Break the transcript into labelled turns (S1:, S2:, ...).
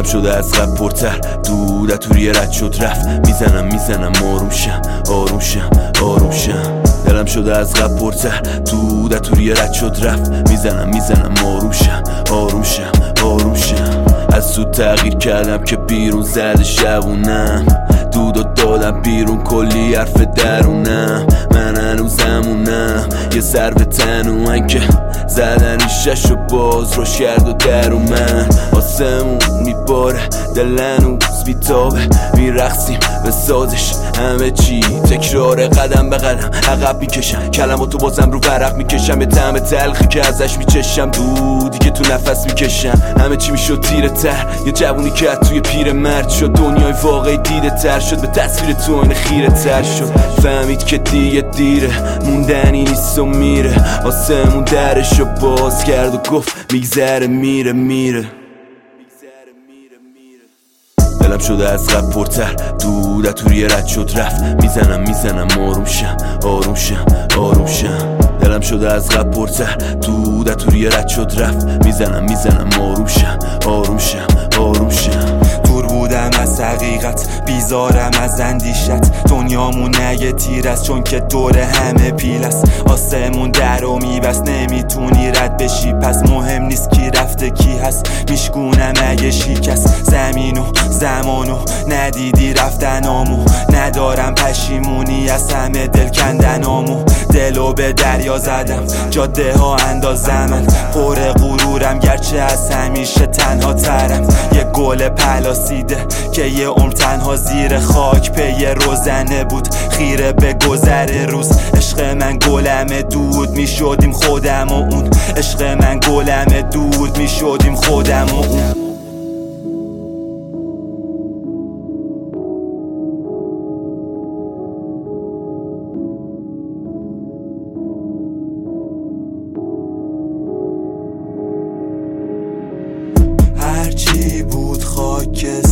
S1: شده از قبل پرتر، دود توری رد شد رفت. میزنم آروم شم آروم شم آروم شم. دلم شده از قبل پرتر، دود توری رد شد رفت. میزنم آروم شم آروم شم آروم شم. از سود تغییر کردم که بیرون زده شبونم، دودو دادم بیرون کلی حرف درونم. من هنوزمونم یه سر به تنومن که زدن ریشش و باز روش کرد و در اومد. آسمون میباره دل هنوز بیتابه، میرقصیم به سازش همه چی تکراره. قدم به قدم عقب میکشم، کلماتو بازم رو ورق میکشم. به طعم تلخی که ازش میچشم، دودی که تو نفس میکشم. همه چی میشد تیره تر، یه جوونی که توی پیر مرد شد. دنیای واقعی دیده تر شد، به تصویر تو این خیره تر شد. فهمید که دیگه دیره، موندنی نیست و میره. آسمون درشو باز کرد و گفت میگذره میره. دلم شده از قبل پرتر، دود توری رد شد رفت. میزنم آروم شم آروم شم آروم شم. دلم شده از قبل پرتر، دود توری رد شد رفت. میزنم آروم شم آروم شم آروم شم.
S2: دور بودم از حقیقت، بیزارم از اندیشت. دنیامون نگه تیر است چون که دور همه پیل است. آسمون درو میبست نمیتونی رد بشی، پس مهم نیست کی رفته کی هست. میشکونم اگه شکست زمین و زمانو ندیدی رفتنامو. ندارم پشیمونی از همه دل کندنامو. دلو به دریا زدم جاده ها اندازم. من پر غرورم گرچه از همیشه تنها ترم. یه گل پلاسیده که یه عمر تنها زیر خاک پی روزنه بود، خیره به گذر روز. عشق من گلم دود میشدیم خودم و اون. عشق من گلم دود میشدیم خودم و اون. هرچی بود خاک